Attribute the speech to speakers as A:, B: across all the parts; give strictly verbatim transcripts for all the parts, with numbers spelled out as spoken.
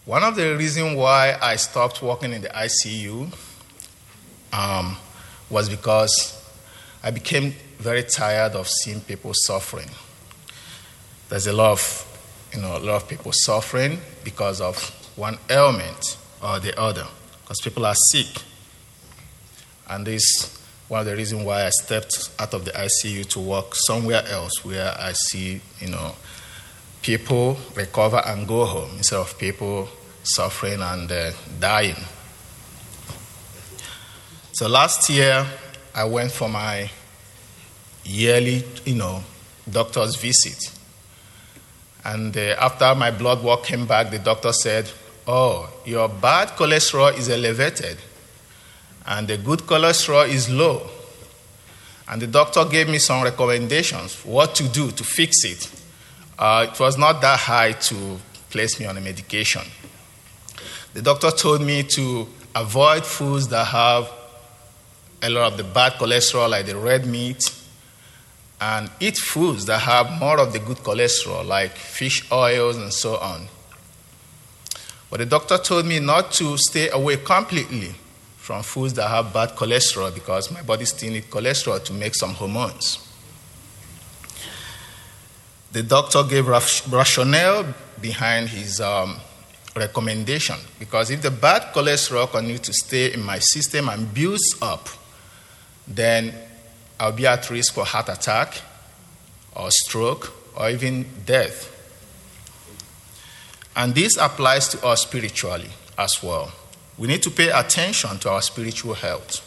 A: One of the reasons why I stopped working in the I C U um, was because I became very tired of seeing people suffering. There's a lot of, you know, a lot of people suffering because of one ailment or the other, because people are sick. And this is one of the reasons why I stepped out of the I C U to work somewhere else where I see, you know, people recover and go home instead of people suffering and uh, dying. So last year, I went for my yearly, you know, doctor's visit. And uh, after my blood work came back, the doctor said, oh, your bad cholesterol is elevated, and the good cholesterol is low. And the doctor gave me some recommendations for what to do to fix it. Uh, it was not that high to place me on a medication. The doctor told me to avoid foods that have a lot of the bad cholesterol, like the red meat, and eat foods that have more of the good cholesterol, like fish oils and so on. But the doctor told me not to stay away completely from foods that have bad cholesterol because my body still needs cholesterol to make some hormones. The doctor gave rationale behind his um, recommendation, because if the bad cholesterol continues to stay in my system and builds up, then I'll be at risk for heart attack or stroke or even death. And this applies to us spiritually as well. We need to pay attention to our spiritual health.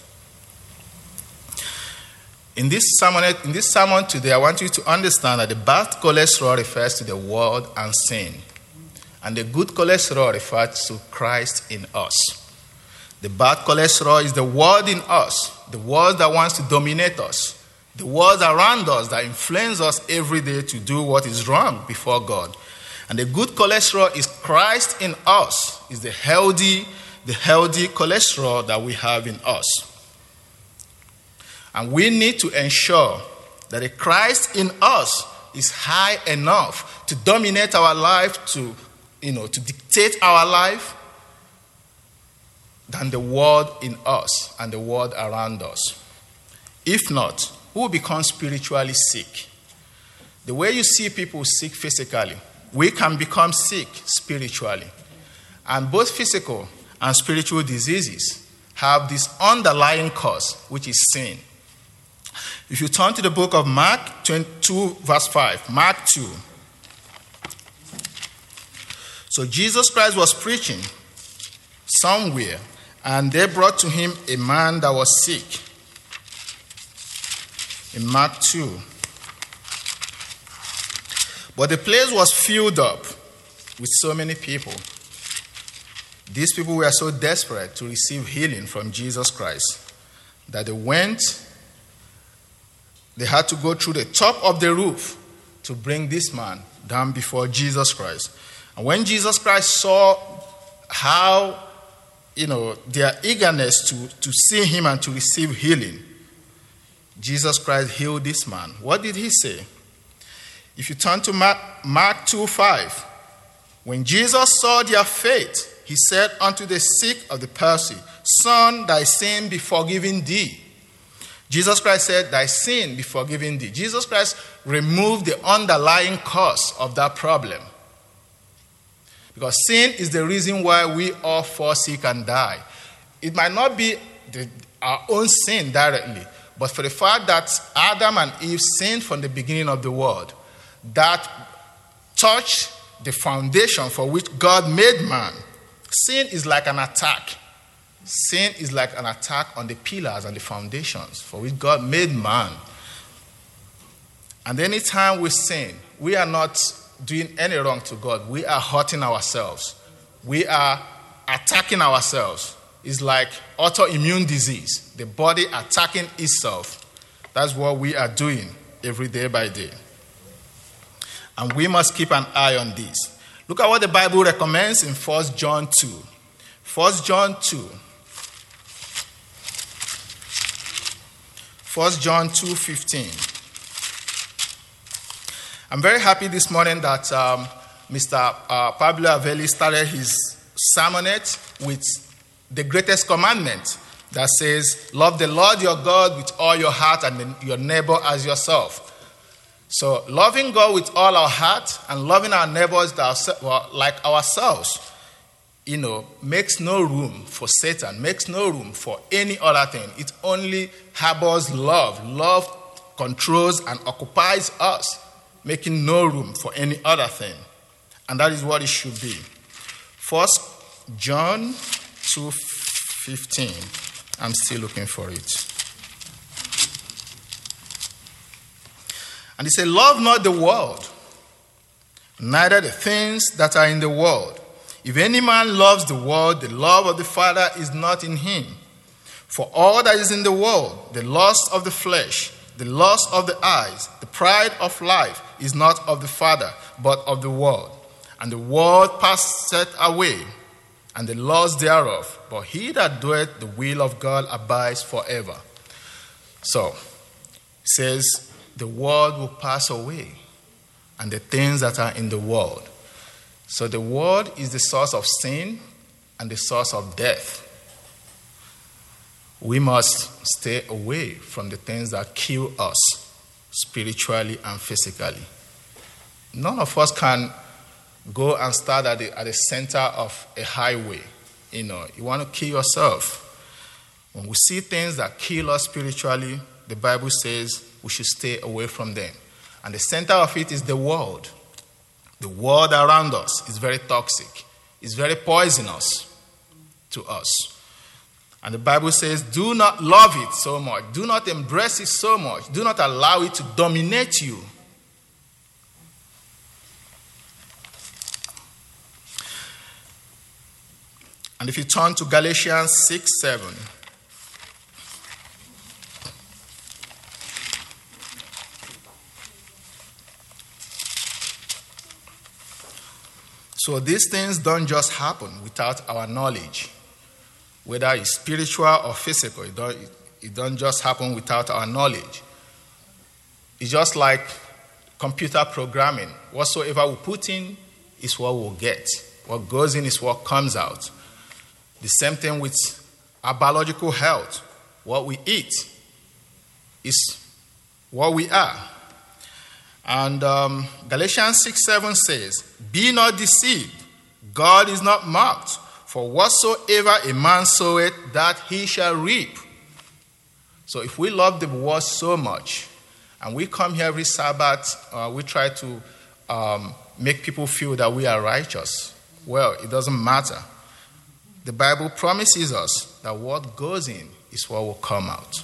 A: In this sermon, in this sermon today, I want you to understand that the bad cholesterol refers to the world and sin, and the good cholesterol refers to Christ in us. The bad cholesterol is the world in us, the world that wants to dominate us, the world around us that inflames us every day to do what is wrong before God. And the good cholesterol is Christ in us, is the healthy, the healthy cholesterol that we have in us. And we need to ensure that the Christ in us is high enough to dominate our life, to, you know, to dictate our life, than the world in us and the world around us. If not, we will become spiritually sick. The way you see people sick physically, we can become sick spiritually. And both physical and spiritual diseases have this underlying cause, which is sin. If you turn to the book of Mark two, verse five, Mark two. So Jesus Christ was preaching somewhere, and they brought to him a man that was sick. In Mark two. But the place was filled up with so many people. These people were so desperate to receive healing from Jesus Christ that they went, they had to go through the top of the roof to bring this man down before Jesus Christ. And when Jesus Christ saw how, you know, their eagerness to, to see him and to receive healing, Jesus Christ healed this man. What did he say? If you turn to Mark, Mark two five, when Jesus saw their faith, he said unto the sick of the palsy, Son, thy sin be forgiven thee. Jesus Christ said, thy sin be forgiven thee. Jesus Christ removed the underlying cause of that problem. Because sin is the reason why we all fall sick and die. It might not be the, our own sin directly, but for the fact that Adam and Eve sinned from the beginning of the world, that touched the foundation for which God made man. Sin is like an attack. Sin is like an attack on the pillars and the foundations for which God made man. And anytime we sin, we are not doing any wrong to God. We are hurting ourselves. We are attacking ourselves. It's like autoimmune disease, the body attacking itself. That's what we are doing every day by day. And we must keep an eye on this. Look at what the Bible recommends in First John two. First John two. First John two fifteen. I'm very happy this morning that um, Mister Uh, Pablo Avelli started his sermonette with the greatest commandment that says, love the Lord your God with all your heart and your neighbor as yourself. So loving God with all our heart and loving our neighbors like ourselves, you know, makes no room for Satan, makes no room for any other thing. It only harbors love. Love controls and occupies us, making no room for any other thing. And that is what it should be. First John two fifteen. I'm still looking for it. And he said, love not the world, neither the things that are in the world. If any man loves the world, the love of the Father is not in him. For all that is in the world, the lust of the flesh, the lust of the eyes, the pride of life, is not of the Father, but of the world. And the world passeth away, and the lust thereof. But he that doeth the will of God abides forever. So, it says, the world will pass away, and the things that are in the world. So the world is the source of sin and the source of death. We must stay away from the things that kill us spiritually and physically. None of us can go and start at the, at the center of a highway. You know, you want to kill yourself. When we see things that kill us spiritually, the Bible says we should stay away from them. And the center of it is the world. The world around us is very toxic. It's very poisonous to us. And the Bible says, do not love it so much. Do not embrace it so much. Do not allow it to dominate you. And if you turn to Galatians six seven. So these things don't just happen without our knowledge. Whether it's spiritual or physical, it don't, it don't just happen without our knowledge. It's just like computer programming. Whatsoever we put in is what we'll get. What goes in is what comes out. The same thing with our biological health. What we eat is what we are. And um, Galatians six seven says, be not deceived. God is not mocked. For whatsoever a man soweth, that he shall reap. So if we love the word so much, and we come here every Sabbath, uh, we try to um, make people feel that we are righteous. Well, it doesn't matter. The Bible promises us that what goes in is what will come out.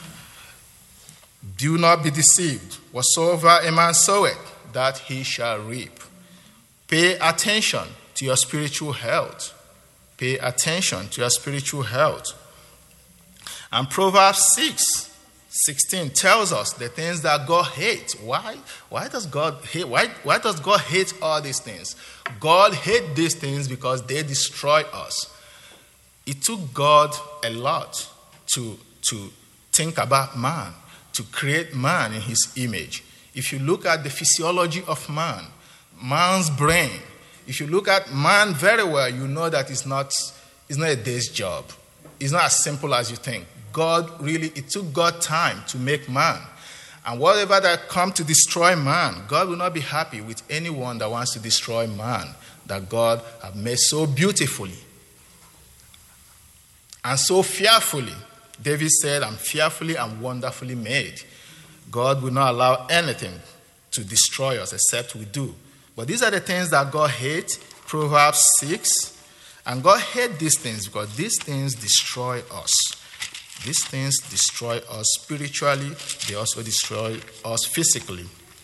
A: Do not be deceived. Whatsoever a man soweth, that he shall reap. Pay attention to your spiritual health. Pay attention to your spiritual health. And Proverbs six sixteen tells us the things that God hates. Why? Why does God hate? Why, why does God hate all these things? God hates these things because they destroy us. It took God a lot to, to think about man, to create man in his image. If you look at the physiology of man, man's brain, if you look at man very well, you know that it's not, it's not a day's job. It's not as simple as you think. God really, it took God time to make man. And whatever that come to destroy man, God will not be happy with anyone that wants to destroy man that God have made so beautifully and so fearfully. David said, I'm fearfully and wonderfully made. God will not allow anything to destroy us except we do. But these are the things that God hates. Proverbs six. And God hates these things because these things destroy us. These things destroy us spiritually. They also destroy us physically.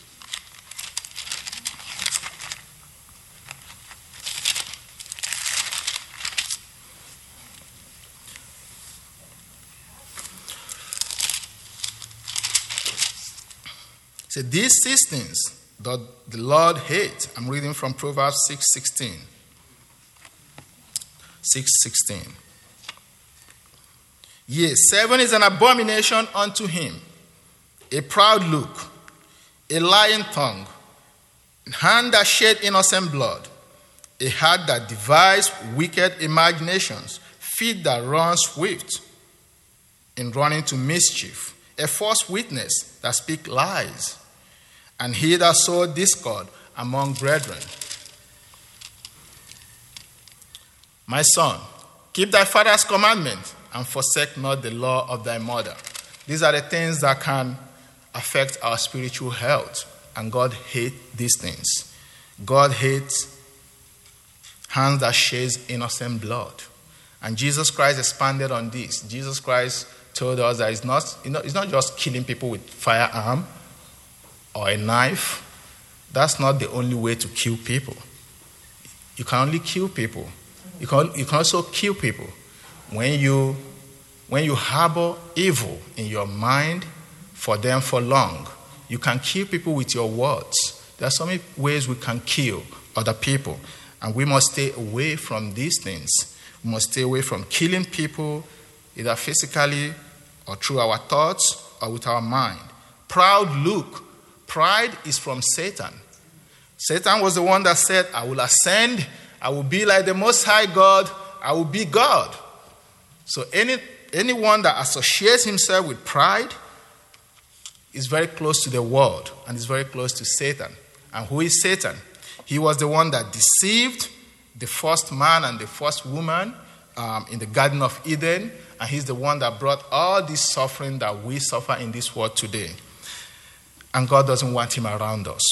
A: So these six things that the Lord hates. I'm reading from Proverbs six sixteen. six sixteen. Yea, seven is an abomination unto him, a proud look, a lying tongue, hand that shed innocent blood, a heart that devises wicked imaginations, feet that run swift in running to mischief, a false witness that speaks lies, and he that sowed discord among brethren. My son, keep thy father's commandment and forsake not the law of thy mother. These are the things that can affect our spiritual health, and God hates these things. God hates hands that sheds innocent blood. And Jesus Christ expanded on this. Jesus Christ told us that it's not, you know, it's not just killing people with firearm or a knife. That's not the only way to kill people. You can only kill people. You can, you can also kill people when you, when you harbor evil in your mind for them for long. You can kill people with your words. There are so many ways we can kill other people, and we must stay away from these things. We must stay away from killing people, either physically or through our thoughts or with our mind. Proud look. Pride is from Satan. Satan was the one that said, I will ascend, I will be like the Most High God, I will be God. So any anyone that associates himself with pride is very close to the world and is very close to Satan. And who is Satan? He was the one that deceived the first man and the first woman um, in the Garden of Eden, and he's the one that brought all this suffering that we suffer in this world today. And God doesn't want him around us.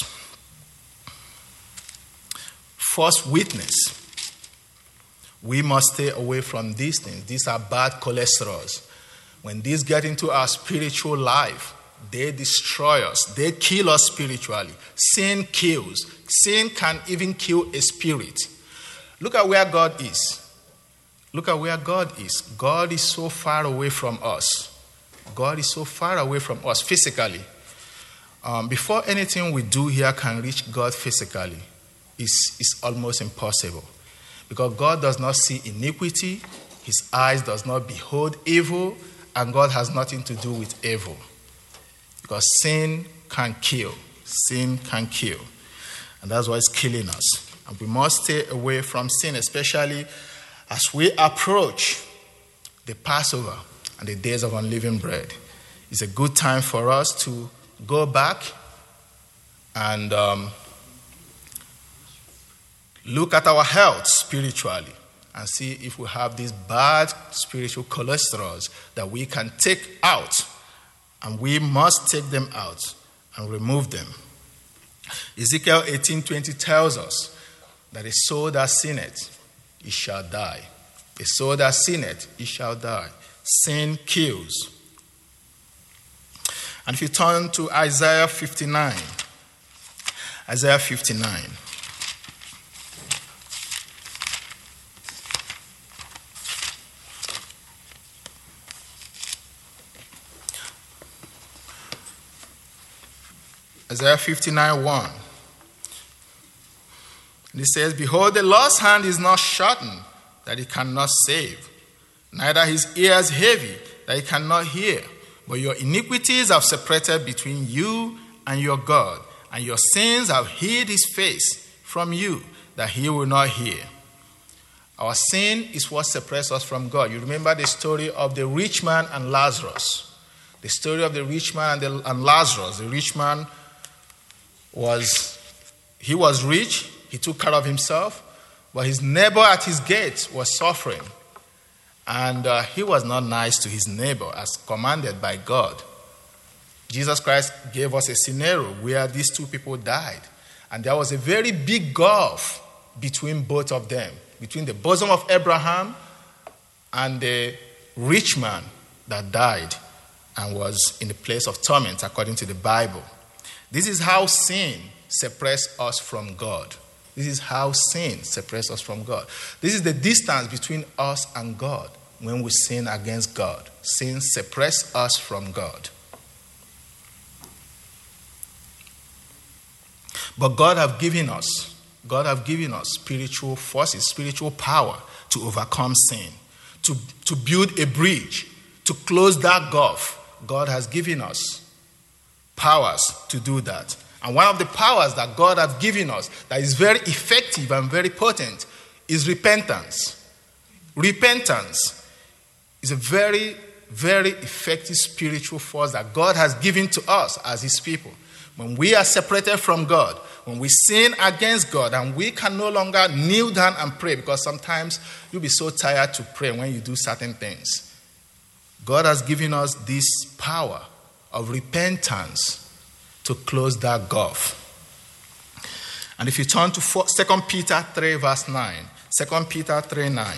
A: False witness. We must stay away from these things. These are bad cholesterols. When these get into our spiritual life, they destroy us. They kill us spiritually. Sin kills. Sin can even kill a spirit. Look at where God is. Look at where God is. God is so far away from us. God is so far away from us physically. Um, before anything we do here can reach God physically, it's, it's almost impossible. Because God does not see iniquity, his eyes does not behold evil, and God has nothing to do with evil. Because sin can kill. Sin can kill. And that's why it's killing us. And we must stay away from sin, especially as we approach the Passover and the days of unleavened bread. It's a good time for us to go back and um, look at our health spiritually and see if we have these bad spiritual cholesterols that we can take out. And we must take them out and remove them. Ezekiel eighteen twenty tells us that a soul that sinneth, it shall die. A soul that sinneth, it shall die. Sin kills. And if you turn to Isaiah fifty-nine, Isaiah fifty-nine. Isaiah fifty-nine one. And it says, Behold, the Lord's hand is not shortened, that he cannot save, neither his ears heavy, that he cannot hear. But your iniquities have separated between you and your God, and your sins have hid his face from you, that he will not hear. Our sin is what separates us from God. You remember the story of the rich man and Lazarus. The story of the rich man and, the, and Lazarus. The rich man was, he was rich, he took care of himself, but his neighbor at his gate was suffering. And uh, he was not nice to his neighbor as commanded by God. Jesus Christ gave us a scenario where these two people died. And there was a very big gulf between both of them, between the bosom of Abraham and the rich man that died and was in the place of torment according to the Bible. This is how sin separates us from God. This is how sin separates us from God. This is the distance between us and God when we sin against God. Sin separates us from God. But God have given us, God have given us spiritual forces, spiritual power to overcome sin, to, to build a bridge, to close that gulf. God has given us powers to do that. And one of the powers that God has given us that is very effective and very potent is repentance. Repentance is a very, very effective spiritual force that God has given to us as his people. When we are separated from God, when we sin against God and we can no longer kneel down and pray, because sometimes you'll be so tired to pray when you do certain things. God has given us this power of repentance to close that gulf. And if you turn to Second Peter three verse nine, Second Peter three nine.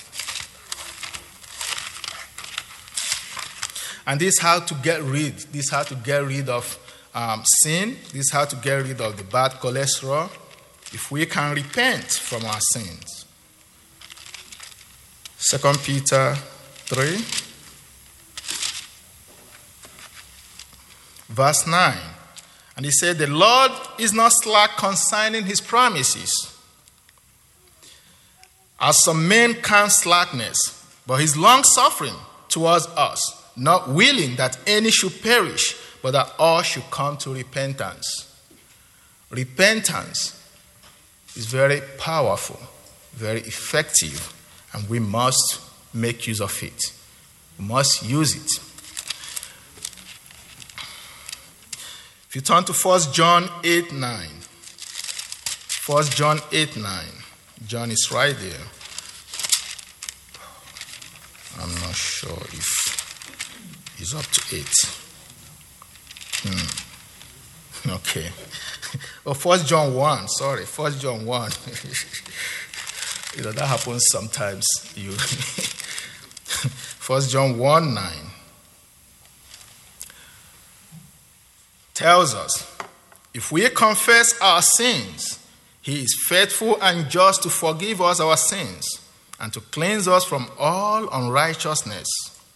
A: And this is how to get rid, this is how to get rid of um, sin, this is how to get rid of the bad cholesterol, if we can repent from our sins. Second Peter three, verse nine. And he said, the Lord is not slack concerning his promises, as some men count slackness, but his long-suffering towards us, not willing that any should perish, but that all should come to repentance. Repentance is very powerful, very effective, and we must make use of it. We must use it. If you turn to First John eight nine. First John eight nine. John is right there. I'm not sure if he's up to eight. Hmm. Okay. Oh, First John one. Sorry, First John one. You know, that happens sometimes. You First John one nine. Tells us, if we confess our sins, he is faithful and just to forgive us our sins and to cleanse us from all unrighteousness.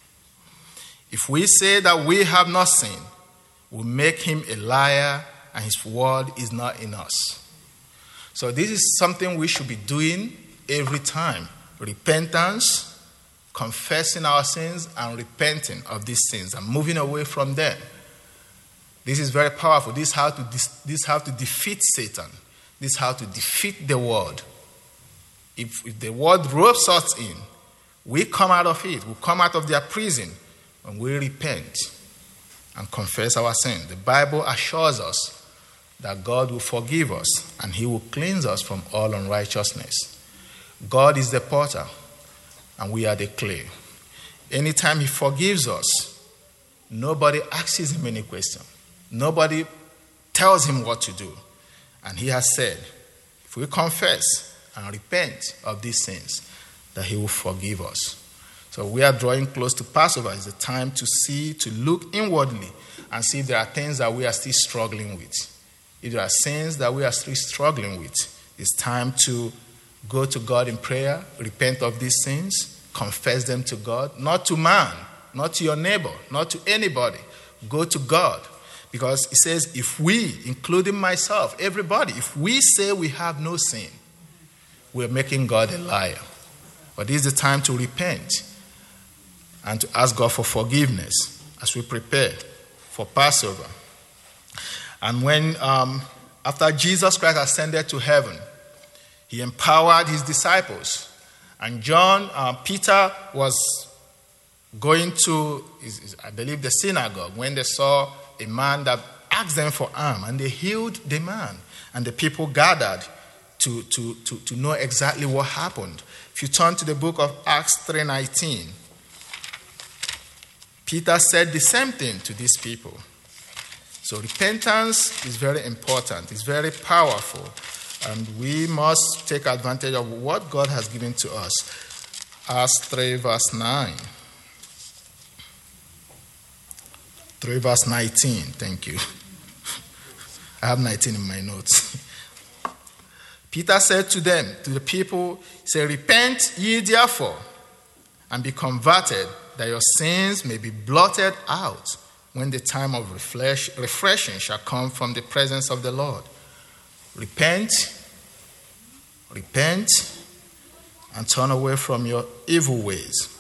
A: If we say that we have not sinned, we make him a liar and his word is not in us. So this is something we should be doing every time. Repentance, confessing our sins and repenting of these sins and moving away from them. This is very powerful. This is how to, this is how to defeat Satan. This is how to defeat the world. If, if the world ropes us in, we come out of it. We come out of their prison and we repent and confess our sin. The Bible assures us that God will forgive us and he will cleanse us from all unrighteousness. God is the potter and we are the clay. Anytime he forgives us, nobody asks him any question. Nobody tells him what to do. And he has said, if we confess and repent of these sins, that he will forgive us. So we are drawing close to Passover. It's a time to see, to look inwardly and see if there are things that we are still struggling with. If there are sins that we are still struggling with, it's time to go to God in prayer, repent of these sins, confess them to God, not to man, not to your neighbor, not to anybody. Go to God. Because it says, if we, including myself, everybody, if we say we have no sin, we're making God a liar. But this is the time to repent and to ask God for forgiveness as we prepare for Passover. And when, um, after Jesus Christ ascended to heaven, he empowered his disciples. And John, uh, Peter was going to, I believe, the synagogue when they saw a man that asked them for alms, and they healed the man. And the people gathered to, to, to, to know exactly what happened. If you turn to the book of Acts three nineteen, Peter said the same thing to these people. So repentance is very important. It's very powerful. And we must take advantage of what God has given to us. Acts three verse nine. three verse nineteen, thank you. I have nineteen in my notes. Peter said to them, to the people, say, repent ye therefore, and be converted, that your sins may be blotted out, when the time of refresh, refreshing shall come from the presence of the Lord. Repent, repent, and turn away from your evil ways.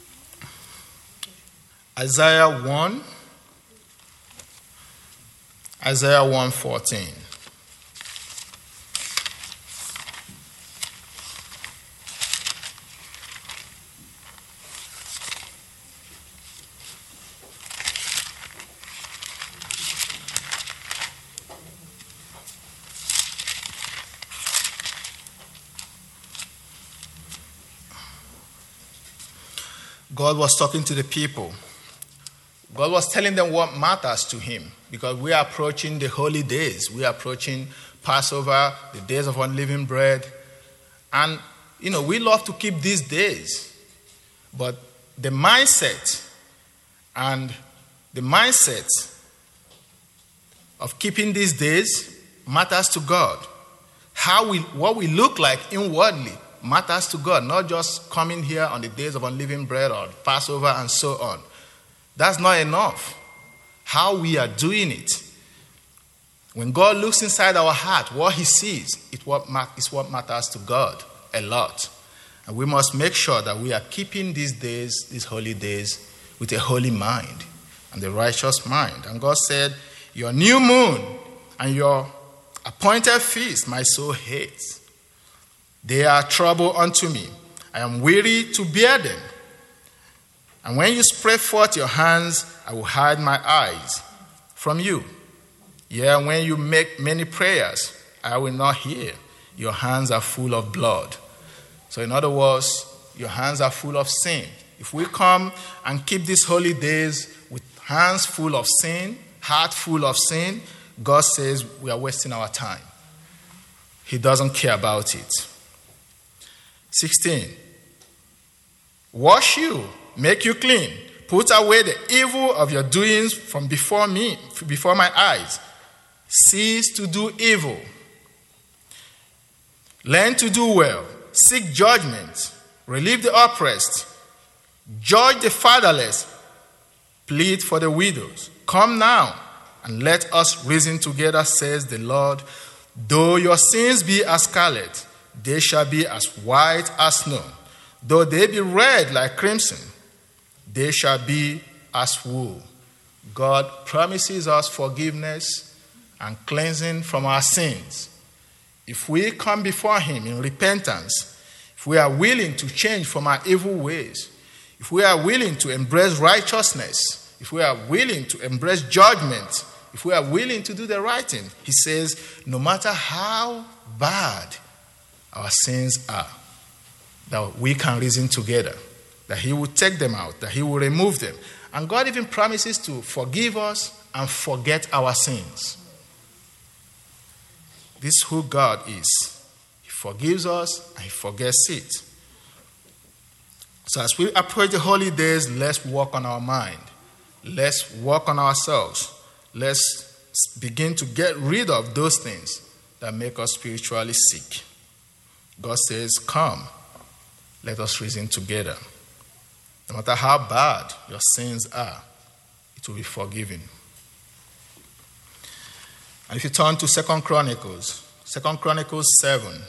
A: Isaiah one, Isaiah one fourteen. God was talking to the people. God was telling them what matters to him, because we are approaching the holy days. We are approaching Passover, the days of unleavened bread. And, you know, we love to keep these days. But the mindset and the mindset of keeping these days matters to God. How we, what we look like inwardly matters to God, not just coming here on the days of unleavened bread or Passover and so on. That's not enough. How we are doing it. When God looks inside our heart, what he sees is what, is what matters to God a lot. And we must make sure that we are keeping these days, these holy days, with a holy mind and a righteous mind. And God said, your new moon and your appointed feast my soul hates. They are trouble unto me. I am weary to bear them. And when you spread forth your hands, I will hide my eyes from you. Yeah, when you make many prayers, I will not hear. Your hands are full of blood. So in other words, your hands are full of sin. If we come and keep these holy days with hands full of sin, heart full of sin, God says we are wasting our time. He doesn't care about it. sixteen. Wash you, make you clean. Put away the evil of your doings from before me, before my eyes. Cease to do evil. Learn to do well. Seek judgment. Relieve the oppressed. Judge the fatherless. Plead for the widows. Come now, and let us reason together, says the Lord. Though your sins be as scarlet, they shall be as white as snow. Though they be red like crimson, they shall be as wool. God promises us forgiveness and cleansing from our sins. If we come before him in repentance, if we are willing to change from our evil ways, if we are willing to embrace righteousness, if we are willing to embrace judgment, if we are willing to do the right thing, he says, no matter how bad our sins are, that we can reason together, that he will take them out, that he will remove them. And God even promises to forgive us and forget our sins. This is who God is. He forgives us and he forgets it. So as we approach the holy days, let's work on our mind. Let's work on ourselves. Let's begin to get rid of those things that make us spiritually sick. God says, come, let us reason together. No matter how bad your sins are, it will be forgiven. And if you turn to Second Chronicles, Second Chronicles seven.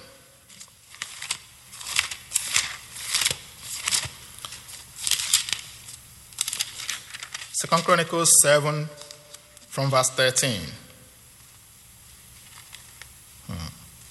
A: Second Chronicles seven from verse thirteen. Hmm.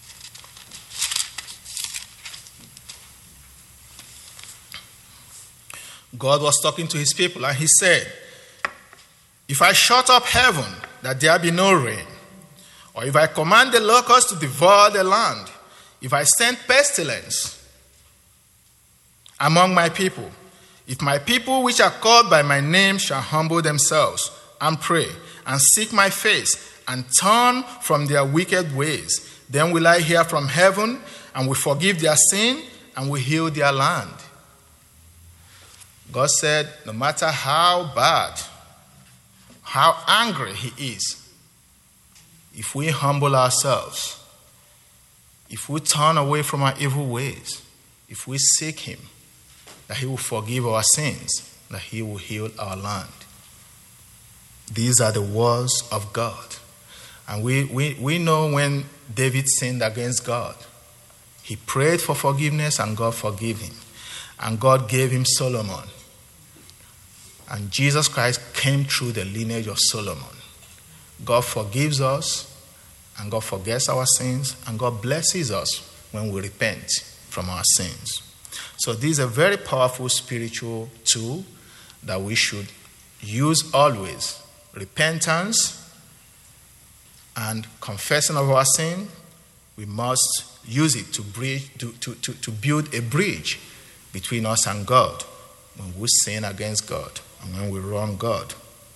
A: God was talking to his people and he said, if I shut up heaven that there be no rain, or if I command the locusts to devour the land, if I send pestilence among my people, if my people which are called by my name shall humble themselves and pray and seek my face and turn from their wicked ways, then will I hear from heaven and will forgive their sin and will heal their land. God said, no matter how bad, how angry he is, if we humble ourselves, if we turn away from our evil ways, if we seek him, that he will forgive our sins, that he will heal our land. These are the words of God. And we, we, we know when David sinned against God, he prayed for forgiveness and God forgave him. And God gave him Solomon. And Jesus Christ came through the lineage of Solomon. God forgives us, and God forgets our sins, and God blesses us when we repent from our sins. So this is a very powerful spiritual tool that we should use always. Repentance and confessing of our sin, we must use it to, bridge, to, to, to, to build a bridge between us and God when we sin against God and when we wrong God.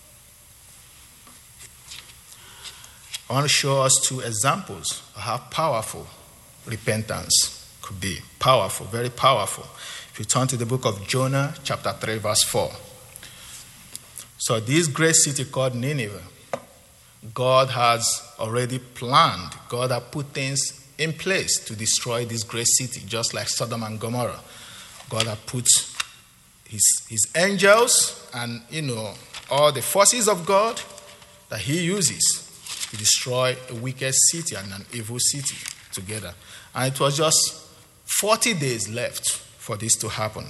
A: I want to show us two examples of how powerful repentance could be. Powerful, very powerful. If you turn to the book of Jonah, chapter three, verse four. So this great city called Nineveh, God has already planned. God has put things in place to destroy this great city, just like Sodom and Gomorrah. God has put his, his angels and, you know, all the forces of God that he uses to destroy a wicked city and an evil city together. And it was just forty days left for this to happen.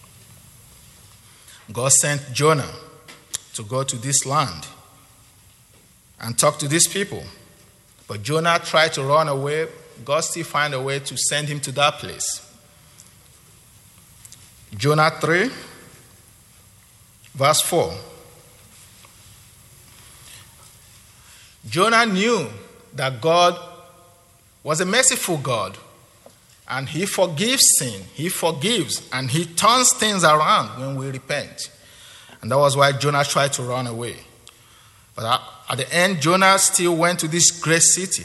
A: God sent Jonah to go to this land and talk to these people. But Jonah tried to run away. God still found a way to send him to that place. Jonah three, verse four. Jonah knew that God was a merciful God, and he forgives sin. He forgives, and he turns things around when we repent. And that was why Jonah tried to run away. But at the end, Jonah still went to this great city.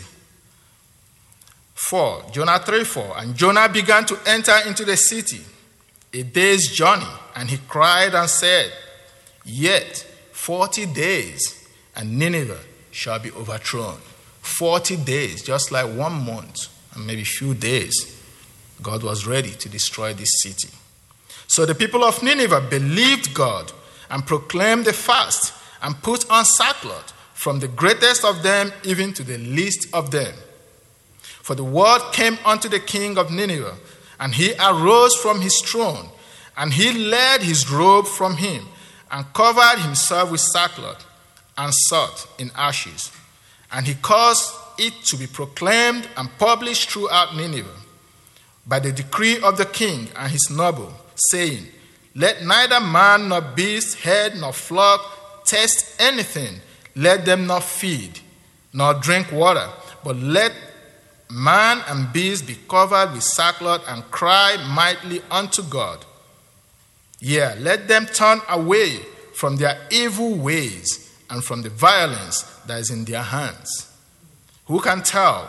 A: four, Jonah three, four. And Jonah began to enter into the city, a day's journey, and he cried and said, "Yet forty days, and Nineveh shall be overthrown." forty days, just like one month and maybe a few days, God was ready to destroy this city. So the people of Nineveh believed God and proclaimed a fast and put on sackcloth, from the greatest of them even to the least of them. For the word came unto the king of Nineveh, and he arose from his throne, and he laid his robe from him, and covered himself with sackcloth, and sat in ashes. And he caused it to be proclaimed and published throughout Nineveh by the decree of the king and his noble, saying, "Let neither man nor beast, herd nor flock taste anything. Let them not feed, nor drink water, but let man and beast be covered with sackcloth and cry mightily unto God. Yea, let them turn away from their evil ways and from the violence that is in their hands." Who can tell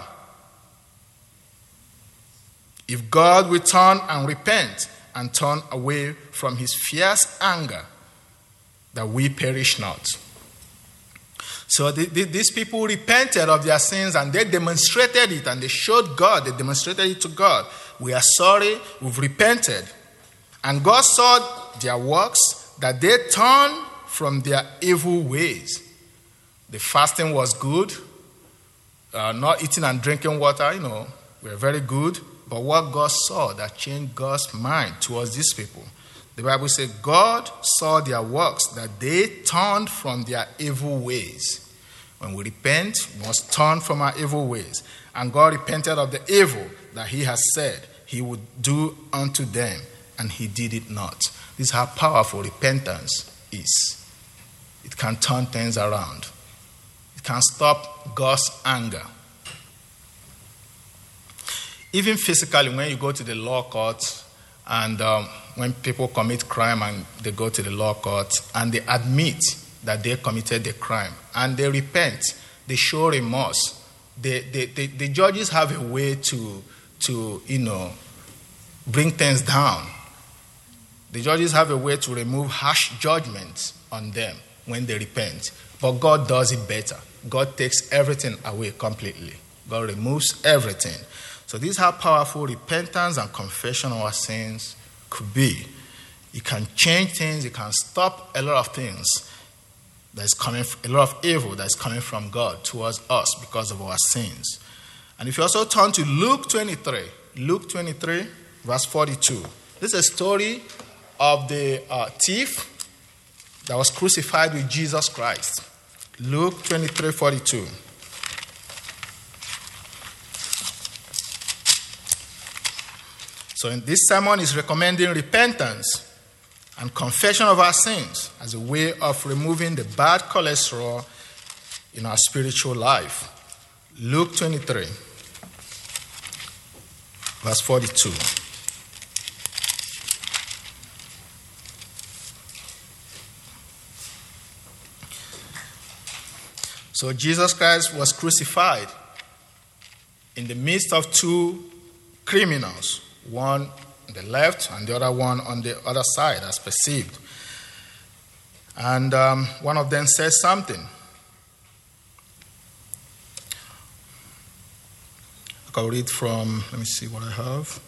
A: if God will turn and repent and turn away from his fierce anger, that we perish not? So the, the, these people repented of their sins, and they demonstrated it, and they showed God, they demonstrated it to God. We are sorry, we've repented. And God saw their works, that they turned from their evil ways. The fasting was good. Uh, not eating and drinking water, you know, were very good. But what God saw that changed God's mind towards these people, the Bible says God saw their works, that they turned from their evil ways. When we repent, we must turn from our evil ways. And God repented of the evil that he has said he would do unto them, and he did it not. This is how powerful repentance is. It can turn things around. It can stop God's anger. Even physically, when you go to the law court, and um, when people commit crime and they go to the law court and they admit that they committed the crime and they repent, they show remorse. They, they, they, the judges have a way to, to, you know, bring things down. The judges have a way to remove harsh judgments on them when they repent. But God does it better. God takes everything away completely. God removes everything. So this is how powerful repentance and confession of our sins could be. It can change things. It can stop a lot of things that is coming, a lot of evil that is coming from God towards us because of our sins. And if you also turn to Luke twenty-three, Luke twenty-three, verse forty-two. This is a story of the uh, thief that was crucified with Jesus Christ. Luke twenty-three forty-two. So in this sermon is recommending repentance and confession of our sins as a way of removing the bad cholesterol in our spiritual life. Luke twenty-three, verse forty-two. So Jesus Christ was crucified in the midst of two criminals, one on the left and the other one on the other side, as perceived. And um, one of them says something. I'll read from, let me see what I have.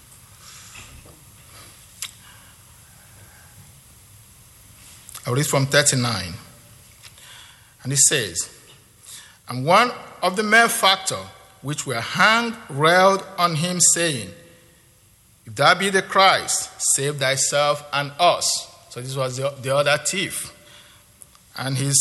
A: I'll read from thirty-nine. And it says, and one of the malefactors which were hanged railed on him, saying, if thou be the Christ, save thyself and us. So this was the, the other thief. And his,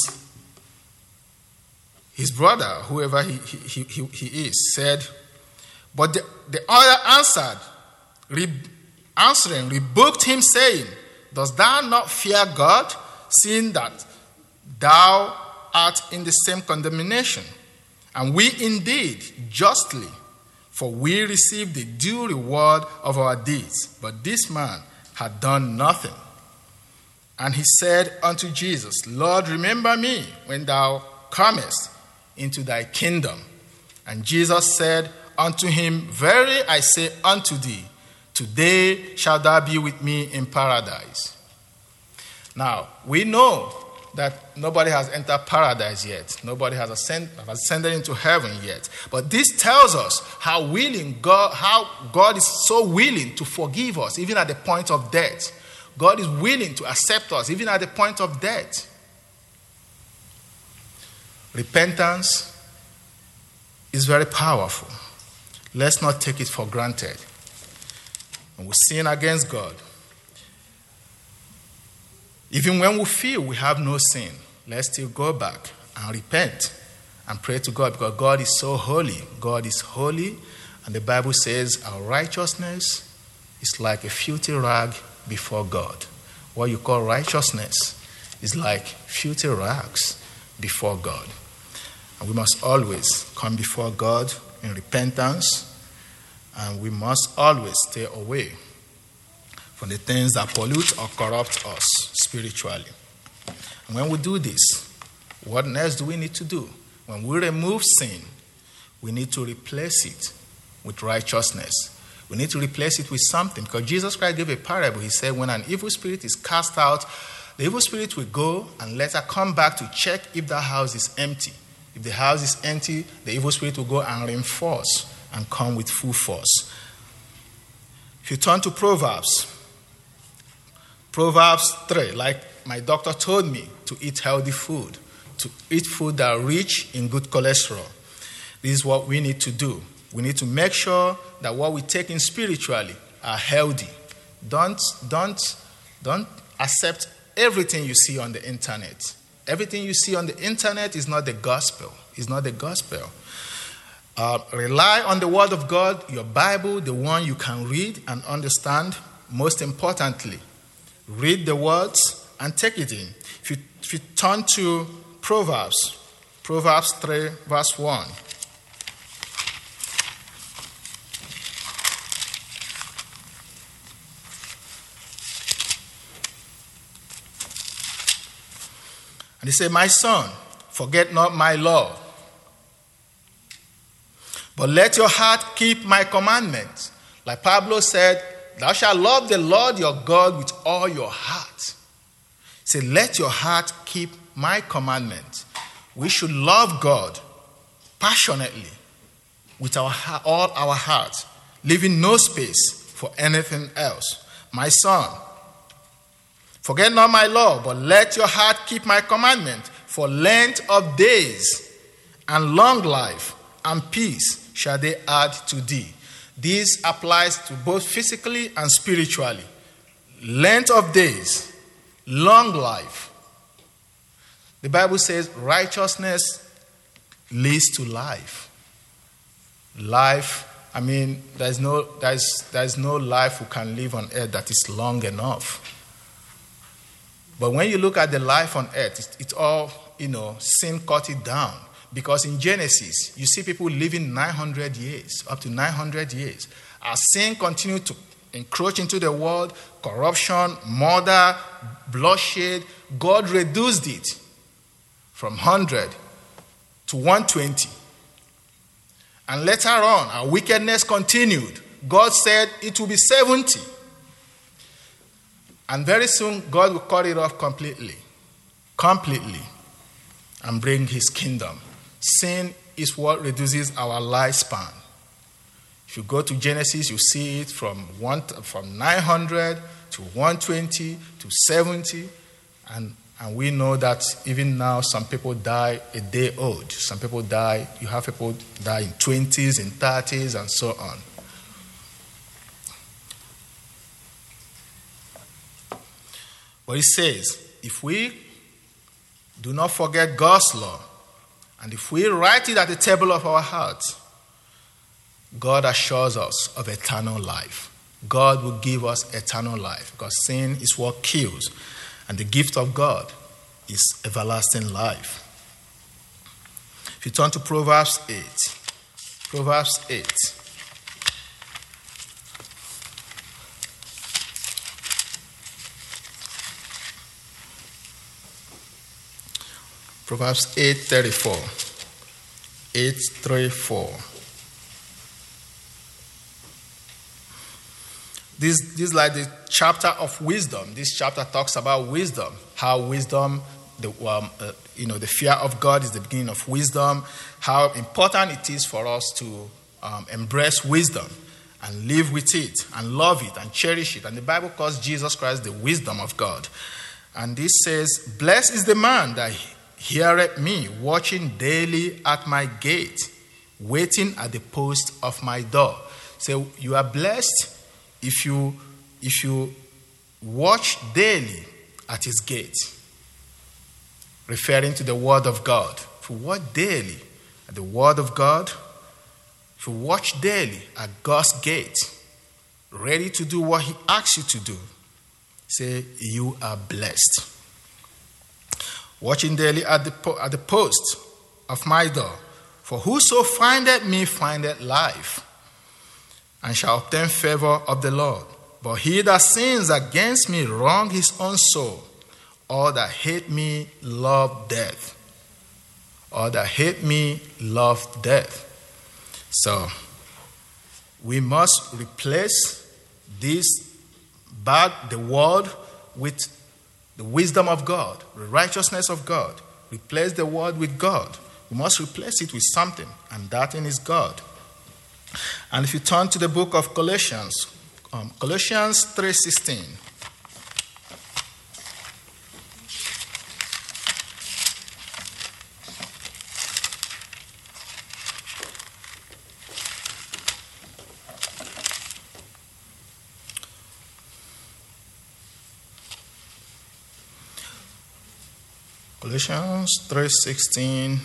A: his brother, whoever he, he, he, he is, said, but the, the other answered, re, answering, rebuked him, saying, dost thou not fear God, seeing that thou art in the same condemnation? And we indeed justly, for we receive the due reward of our deeds. But this man had done nothing. And he said unto Jesus, Lord, remember me when thou comest into thy kingdom. And Jesus said unto him, verily I say unto thee, today shalt thou be with me in paradise. Now, we know that nobody has entered paradise yet. Nobody has ascend, ascended into heaven yet. But this tells us how willing God, how God is so willing to forgive us, even at the point of death. God is willing to accept us, even at the point of death. Repentance is very powerful. Let's not take it for granted. When we sin against God, even when we feel we have no sin, let's still go back and repent and pray to God, because God is so holy. God is holy, and the Bible says our righteousness is like a filthy rag before God. What you call righteousness is like filthy rags before God. And we must always come before God in repentance, and we must always stay away from the things that pollute or corrupt us spiritually. And when we do this, what else do we need to do? When we remove sin, we need to replace it with righteousness. We need to replace it with something, because Jesus Christ gave a parable. He said when an evil spirit is cast out, the evil spirit will go and later come back to check if the house is empty. If the house is empty, the evil spirit will go and reinforce and come with full force. If you turn to Proverbs, Proverbs three, like my doctor told me, to eat healthy food, to eat food that are rich in good cholesterol. This is what we need to do. We need to make sure that what we take in spiritually are healthy. Don't, don't, don't accept everything you see on the internet. Everything you see on the internet is not the gospel. It's not the gospel. Uh, rely on the Word of God, your Bible, the one you can read and understand. Most importantly, read the words and take it in. If you, if you turn to Proverbs, Proverbs three, verse one. And he said, my son, forget not my law, but let your heart keep my commandments. Like Pablo said, thou shalt love the Lord your God with all your heart. He said, let your heart keep my commandments. We should love God passionately with our all our heart, leaving no space for anything else. My son, forget not my law, but let your heart keep my commandment, for length of days and long life and peace shall they add to thee. This applies to both physically and spiritually. Length of days, long life. The Bible says righteousness leads to life. Life, I mean, there's no, there's, there's no life we can live on earth that is long enough. But when you look at the life on earth, it's, it's all, you know, sin cut it down. Because in Genesis, you see people living nine hundred years, up to nine hundred years. As sin continued to encroach into the world, corruption, murder, bloodshed, God reduced it from one hundred to one hundred twenty. And later on, our wickedness continued. God said it will be seventy. And very soon, God will cut it off completely. Completely. And bring his kingdom. Sin is what reduces our lifespan. If you go to Genesis, you see it from one from nine hundred to one hundred twenty to seventy. And, and we know that even now, some people die a day old. Some people die, you have people die in twenties, in thirties, and so on. But it says, if we do not forget God's law, and if we write it at the table of our hearts, God assures us of eternal life. God will give us eternal life because sin is what kills, and the gift of God is everlasting life. If you turn to Proverbs eight, Proverbs eight. Proverbs eight thirty-four. eight thirty-four. This, this is like the chapter of wisdom. This chapter talks about wisdom. How wisdom, the, um, uh, you know, the fear of God is the beginning of wisdom. How important it is for us to um, embrace wisdom and live with it and love it and cherish it. And the Bible calls Jesus Christ the wisdom of God. And this says, blessed is the man that heareth me, watching daily at my gate, waiting at the post of my door. So you are blessed if you if you watch daily at his gate, referring to the word of God. If you watch daily at the word of God, if you watch daily at God's gate, ready to do what he asks you to do, say you are blessed. Watching daily at the, po- at the post of my door. For whoso findeth me findeth life, and shall obtain favor of the Lord. But he that sins against me wrong his own soul. All that hate me love death. All that hate me love death. So, we must replace this bad, the world, with the wisdom of God, the righteousness of God. Replace the word with God. We must replace it with something, and that thing is God. And if you turn to the book of Colossians, um, Colossians three sixteen. Colossians three sixteen.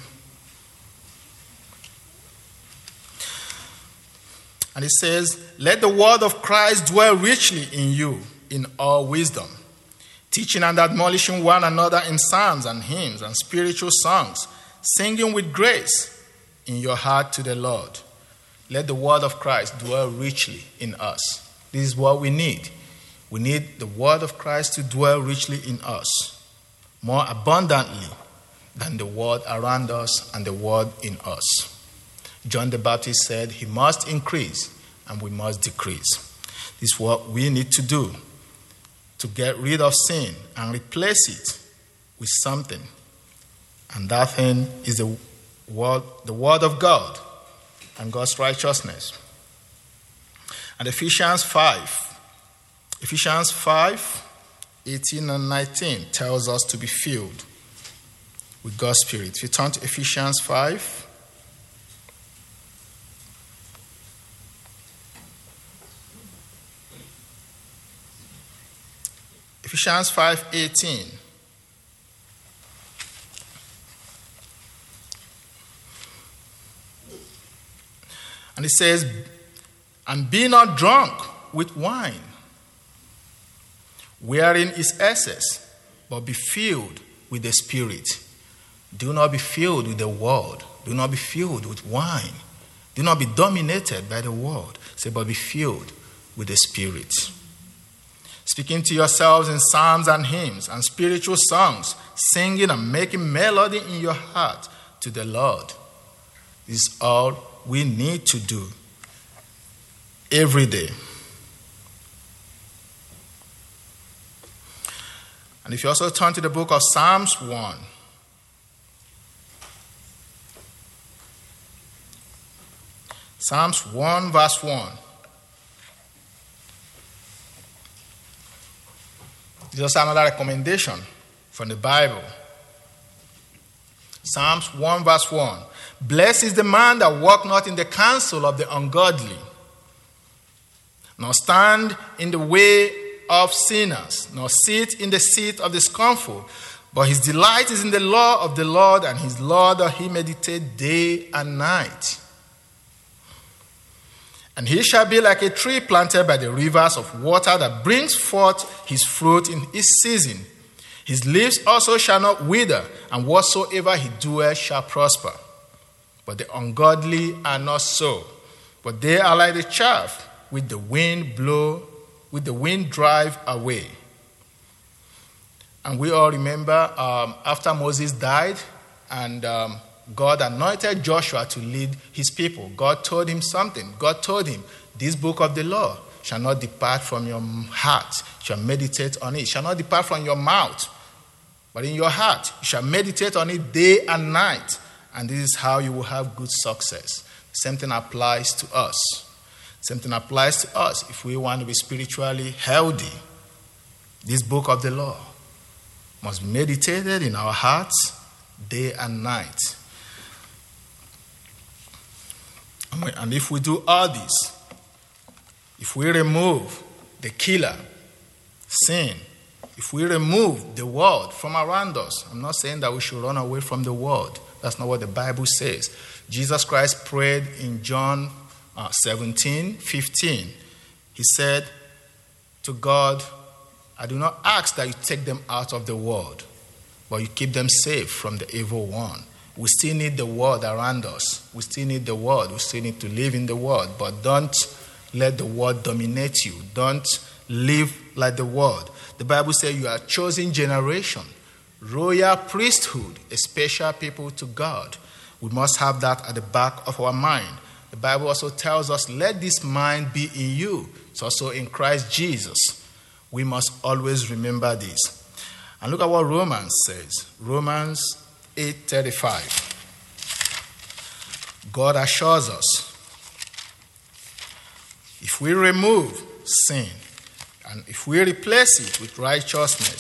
A: And it says, let the word of Christ dwell richly in you, in all wisdom, teaching and admonishing one another in psalms and hymns and spiritual songs, singing with grace in your heart to the Lord. Let the word of Christ dwell richly in us. This is what we need. We need the word of Christ to dwell richly in us, more abundantly than the word around us and the word in us. John the Baptist said he must increase and we must decrease. This is what we need to do to get rid of sin and replace it with something. And that thing is the word, the word of God and God's righteousness. And Ephesians five, Ephesians five, eighteen and nineteen tells us to be filled with God's Spirit. If you turn to Ephesians five, Ephesians five eighteen. And it says, and be not drunk with wine, wherein is excess, but be filled with the Spirit. Do not be filled with the world. Do not be filled with wine. Do not be dominated by the world. Say, but be filled with the Spirit. Speaking to yourselves in psalms and hymns and spiritual songs, singing and making melody in your heart to the Lord. This is all we need to do every day. And if you also turn to the book of Psalms one, Psalms one verse one. This is also another recommendation from the Bible. Psalms one verse one. Blessed is the man that walk not in the counsel of the ungodly, nor stand in the way of sinners, nor sit in the seat of the scornful. But his delight is in the law of the Lord, and his law doth he meditate day and night. And he shall be like a tree planted by the rivers of water, that brings forth his fruit in his season. His leaves also shall not wither, and whatsoever he doeth shall prosper. But the ungodly are not so, but they are like the chaff with the wind blow, with the wind drive away. And we all remember um, after Moses died, and um, God anointed Joshua to lead his people. God told him something. God told him, this book of the law shall not depart from your heart. You shall meditate on it. It shall not depart from your mouth, but in your heart. You shall meditate on it day and night. And this is how you will have good success. The same thing applies to us. The same thing applies to us if we want to be spiritually healthy. This book of the law must be meditated in our hearts day and night. And if we do all this, if we remove the killer, sin, if we remove the world from around us, I'm not saying that we should run away from the world. That's not what the Bible says. Jesus Christ prayed in John uh, seventeen fifteen. He said to God, I do not ask that you take them out of the world, but you keep them safe from the evil one. We still need the world around us. We still need the world. We still need to live in the world. But don't let the world dominate you. Don't live like the world. The Bible says you are a chosen generation, royal priesthood, a special people to God. We must have that at the back of our mind. The Bible also tells us, let this mind be in you. It's also in Christ Jesus. We must always remember this. And look at what Romans says. Romans eight thirty-five. God assures us, if we remove sin and if we replace it with righteousness,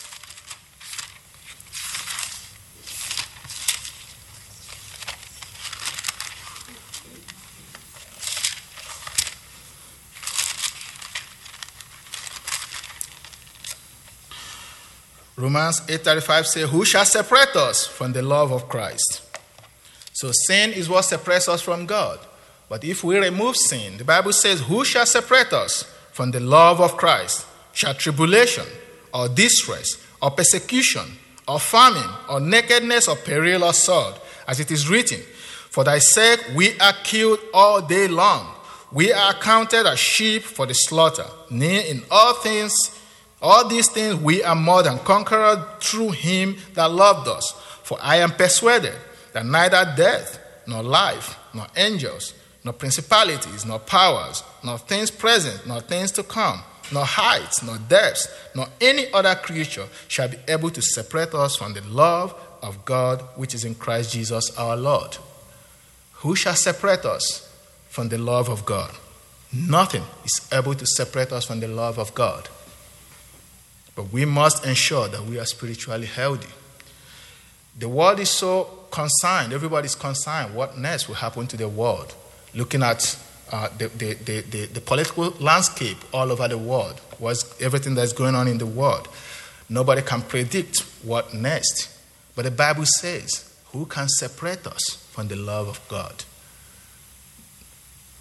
A: Romans eight thirty-five says, who shall separate us from the love of Christ? So sin is what separates us from God. But if we remove sin, the Bible says, who shall separate us from the love of Christ? Shall tribulation, or distress, or persecution, or famine, or nakedness, or peril, or sword? As it is written, for thy sake we are killed all day long. We are counted as sheep for the slaughter. Nay, in all things, all these things we are more than conquerors through him that loved us. For I am persuaded that neither death, nor life, nor angels, nor principalities, nor powers, nor things present, nor things to come, nor heights, nor depths, nor any other creature shall be able to separate us from the love of God which is in Christ Jesus our Lord. Who shall separate us from the love of God? Nothing is able to separate us from the love of God. But we must ensure that we are spiritually healthy. The world is so concerned, everybody's concerned what next will happen to the world. Looking at uh, the, the, the, the, the political landscape all over the world, what's everything that's going on in the world. Nobody can predict what next. But the Bible says, who can separate us from the love of God?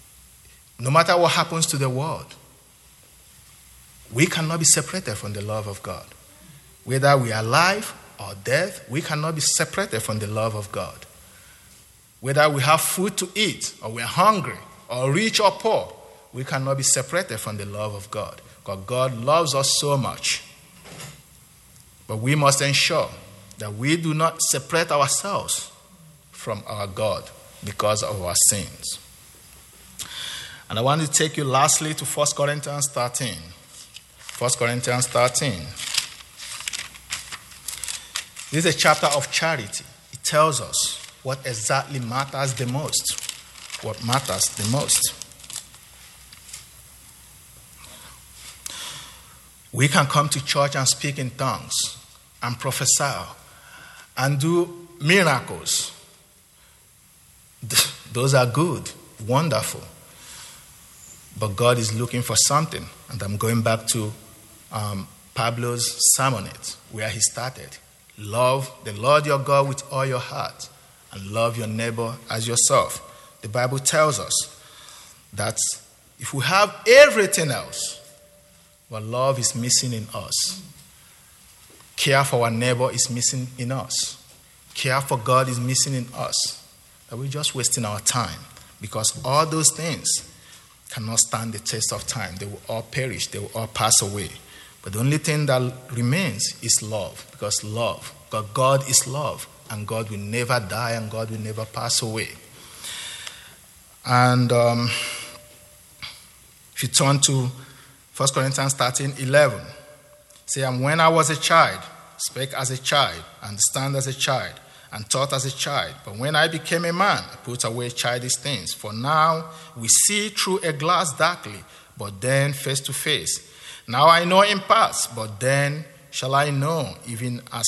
A: no matter what happens to the world, we cannot be separated from the love of God. Whether we are alive or dead, we cannot be separated from the love of God. Whether we have food to eat, or we're hungry, or rich or poor, we cannot be separated from the love of God. Because God loves us so much. But we must ensure that we do not separate ourselves from our God because of our sins. And I want to take you lastly to First Corinthians thirteen. First Corinthians thirteen. This is a chapter of charity. It tells us what exactly matters the most. What matters the most. We can come to church and speak in tongues and prophesy and do miracles. Those are good, wonderful. But God is looking for something. And I'm going back to um, Pablo's sermonette, where he started. Love the Lord your God with all your heart, and love your neighbor as yourself. The Bible tells us that if we have everything else, but love is missing in us. Care for our neighbor is missing in us. Care for God is missing in us. That we're just wasting our time, because all those things cannot stand the test of time. They will all perish. They will all pass away. But the only thing that remains is love, because love, because God is love, and God will never die, and God will never pass away. And um, if you turn to First Corinthians thirteen eleven, say, and when I was a child, spake as a child, understand as a child, and taught as a child. But when I became a man, I put away childish things. For now we see through a glass darkly, but then face to face. Now I know in parts, but then shall I know, even as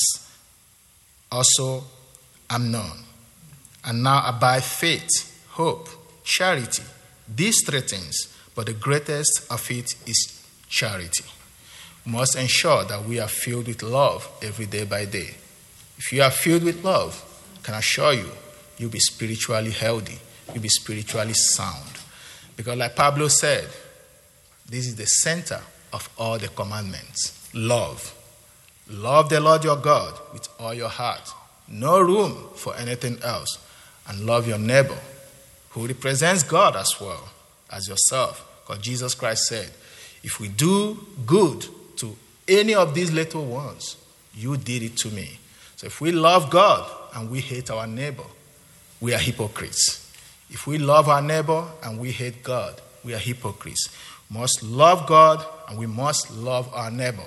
A: also am known. And now abide faith, hope, charity, these three things, but the greatest of it is charity. We must ensure that we are filled with love every day by day. If you are filled with love, I can assure you, you'll be spiritually healthy. You'll be spiritually sound. Because like Pablo said, this is the center of all the commandments. Love. Love the Lord your God with all your heart. No room for anything else. And love your neighbor, who represents God as well as yourself. Because Jesus Christ said, if we do good to any of these little ones, you did it to me. So if we love God and we hate our neighbor, we are hypocrites. If we love our neighbor and we hate God, we are hypocrites. We must love God and we must love our neighbor.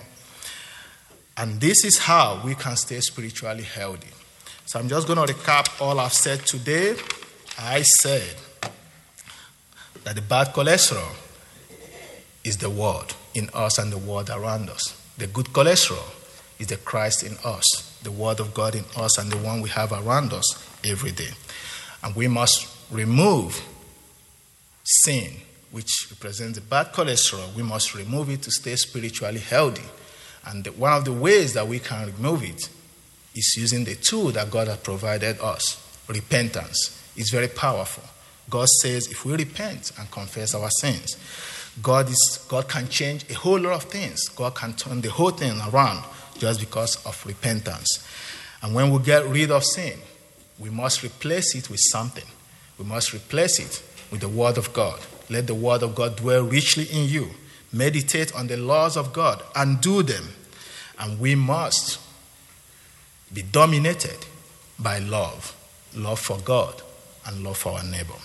A: And this is how we can stay spiritually healthy. So I'm just going to recap all I've said today. I said that the bad cholesterol is the word in us and the word around us. The good cholesterol is the Christ in us, the word of God in us, and the one we have around us every day. And we must remove sin, which represents the bad cholesterol. We must remove it to stay spiritually healthy. And the, one of the ways that we can remove it is using the tool that God has provided us, repentance. It's very powerful. God says if we repent and confess our sins, God is God can change a whole lot of things. God can turn the whole thing around just because of repentance. And when we get rid of sin, we must replace it with something. We must replace it with the Word of God. Let the Word of God dwell richly in you. Meditate on the laws of God and do them. And we must be dominated by love. Love for God and love for our neighbor.